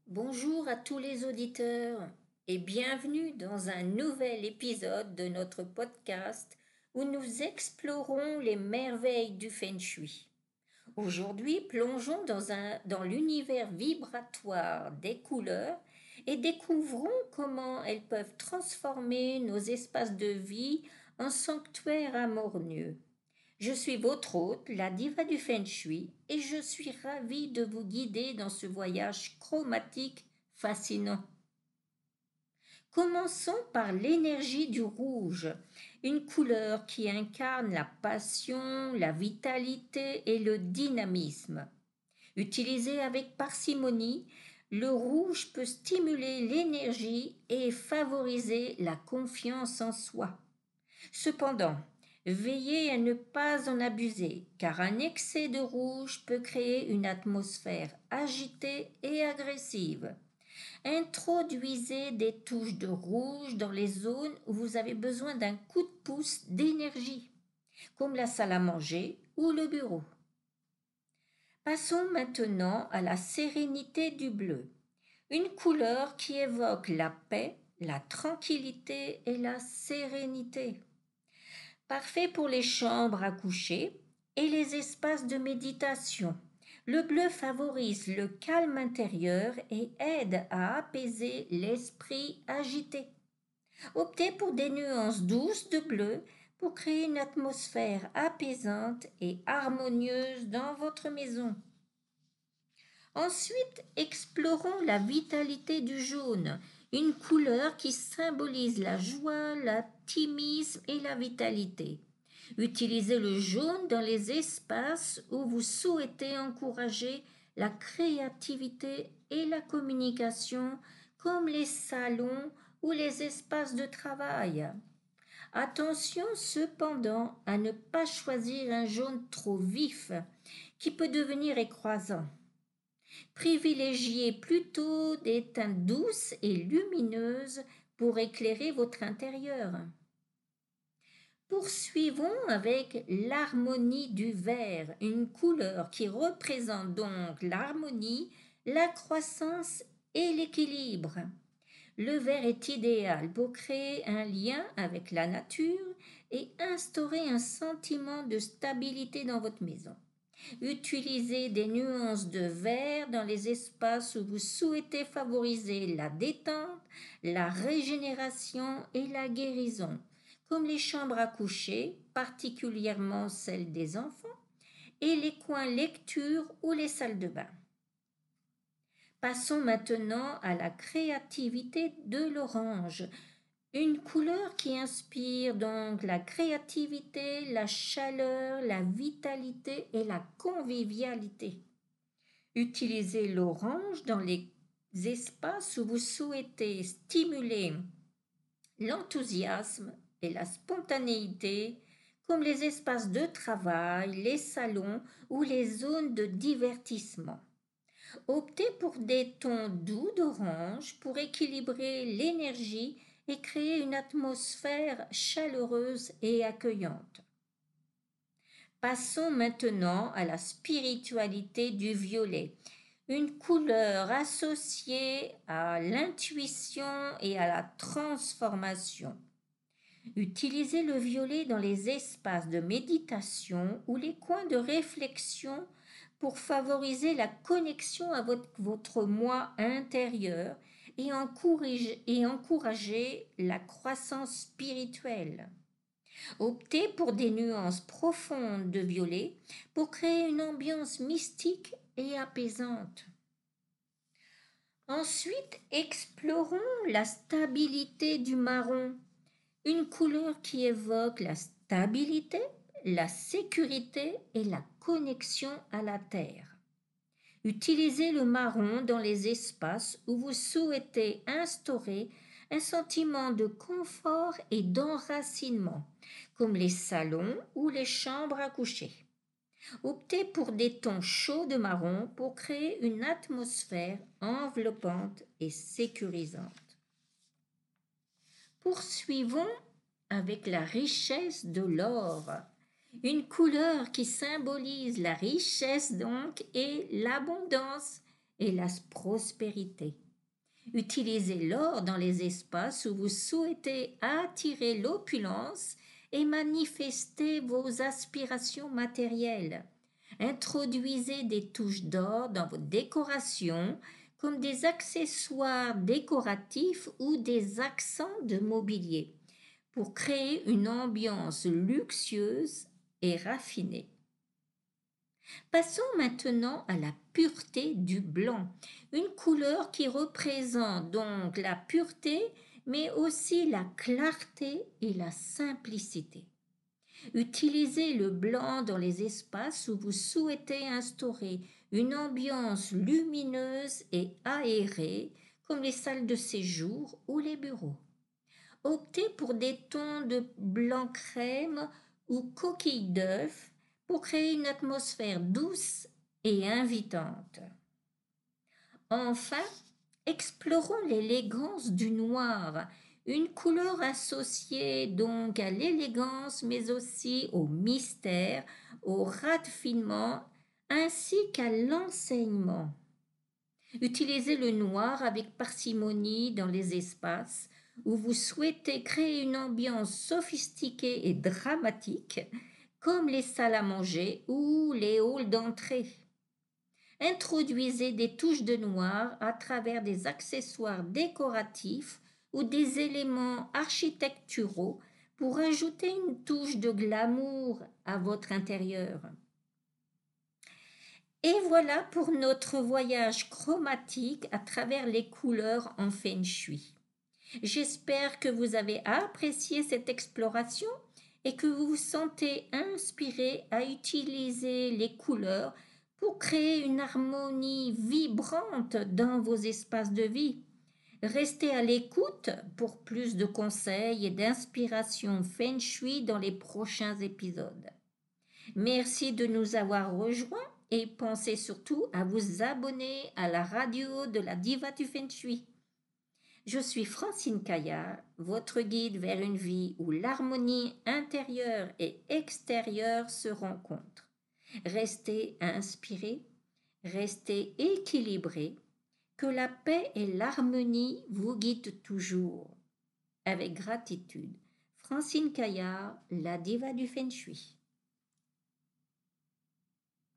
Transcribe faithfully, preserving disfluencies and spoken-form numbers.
Bonjour à tous les auditeurs et bienvenue dans un nouvel épisode de notre podcast où nous explorons les merveilles du Feng Shui. Aujourd'hui, plongeons dans, un, dans l'univers vibratoire des couleurs et découvrons comment elles peuvent transformer nos espaces de vie en sanctuaires harmonieux. Je suis votre hôte, la diva du Feng Shui, et je suis ravie de vous guider dans ce voyage chromatique fascinant. Commençons par l'énergie du rouge, une couleur qui incarne la passion, la vitalité et le dynamisme. Utilisé avec parcimonie, le rouge peut stimuler l'énergie et favoriser la confiance en soi. Cependant, veillez à ne pas en abuser, car un excès de rouge peut créer une atmosphère agitée et agressive. Introduisez des touches de rouge dans les zones où vous avez besoin d'un coup de pouce d'énergie, comme la salle à manger ou le bureau. Passons maintenant à la sérénité du bleu, une couleur qui évoque la paix, la tranquillité et la sérénité. Parfait pour les chambres à coucher et les espaces de méditation. Le bleu favorise le calme intérieur et aide à apaiser l'esprit agité. Optez pour des nuances douces de bleu pour créer une atmosphère apaisante et harmonieuse dans votre maison. Ensuite, explorons la vitalité du jaune, une couleur qui symbolise la joie, l'optimisme et la vitalité. Utilisez le jaune dans les espaces où vous souhaitez encourager la créativité et la communication, comme les salons ou les espaces de travail. Attention cependant à ne pas choisir un jaune trop vif qui peut devenir écrasant. Privilégiez plutôt des teintes douces et lumineuses pour éclairer votre intérieur. Poursuivons avec l'harmonie du vert, une couleur qui représente donc l'harmonie, la croissance et l'équilibre. Le vert est idéal pour créer un lien avec la nature et instaurer un sentiment de stabilité dans votre maison. Utilisez des nuances de vert dans les espaces où vous souhaitez favoriser la détente, la régénération et la guérison, comme les chambres à coucher, particulièrement celles des enfants, et les coins lecture ou les salles de bain. Passons maintenant à la créativité de l'orange, une couleur qui inspire donc la créativité, la chaleur, la vitalité et la convivialité. Utilisez l'orange dans les espaces où vous souhaitez stimuler l'enthousiasme et la spontanéité, comme les espaces de travail, les salons ou les zones de divertissement. Optez pour des tons doux d'orange pour équilibrer l'énergie et créer une atmosphère chaleureuse et accueillante. Passons maintenant à la spiritualité du violet, une couleur associée à l'intuition et à la transformation. Utilisez le violet dans les espaces de méditation ou les coins de réflexion pour favoriser la connexion à votre, votre moi intérieur et encourager, et encourager la croissance spirituelle. Optez pour des nuances profondes de violet pour créer une ambiance mystique et apaisante. Ensuite, explorons la stabilité du marron, une couleur qui évoque la stabilité, la sécurité et la connexion à la terre. Utilisez le marron dans les espaces où vous souhaitez instaurer un sentiment de confort et d'enracinement, comme les salons ou les chambres à coucher. Optez pour des tons chauds de marron pour créer une atmosphère enveloppante et sécurisante. Poursuivons avec la richesse de l'or, une couleur qui symbolise la richesse donc et l'abondance et la prospérité. Utilisez l'or dans les espaces où vous souhaitez attirer l'opulence et manifester vos aspirations matérielles. Introduisez des touches d'or dans vos décorations comme des accessoires décoratifs ou des accents de mobilier pour créer une ambiance luxueuse et raffinée. Passons maintenant à la pureté du blanc, une couleur qui représente donc la pureté mais aussi la clarté et la simplicité. Utilisez le blanc dans les espaces où vous souhaitez instaurer une ambiance lumineuse et aérée, comme les salles de séjour ou les bureaux. Optez pour des tons de blanc crème ou coquille d'œuf pour créer une atmosphère douce et invitante. Enfin, explorons l'élégance du noir, une couleur associée donc à l'élégance mais aussi au mystère, au raffinement ainsi qu'à l'enseignement. Utilisez le noir avec parcimonie dans les espaces où vous souhaitez créer une ambiance sophistiquée et dramatique, comme les salles à manger ou les halls d'entrée. Introduisez des touches de noir à travers des accessoires décoratifs ou des éléments architecturaux pour ajouter une touche de glamour à votre intérieur. Et voilà pour notre voyage chromatique à travers les couleurs en Feng Shui. J'espère que vous avez apprécié cette exploration et que vous vous sentez inspiré à utiliser les couleurs pour créer une harmonie vibrante dans vos espaces de vie. Restez à l'écoute pour plus de conseils et d'inspiration Feng Shui dans les prochains épisodes. Merci de nous avoir rejoints et pensez surtout à vous abonner à la radio de la Diva du Feng Shui. Je suis Francine Caillard, votre guide vers une vie où l'harmonie intérieure et extérieure se rencontrent. Restez inspirés, restez équilibrés, que la paix et l'harmonie vous guident toujours. Avec gratitude, Francine Caillard, la Diva du Feng Shui.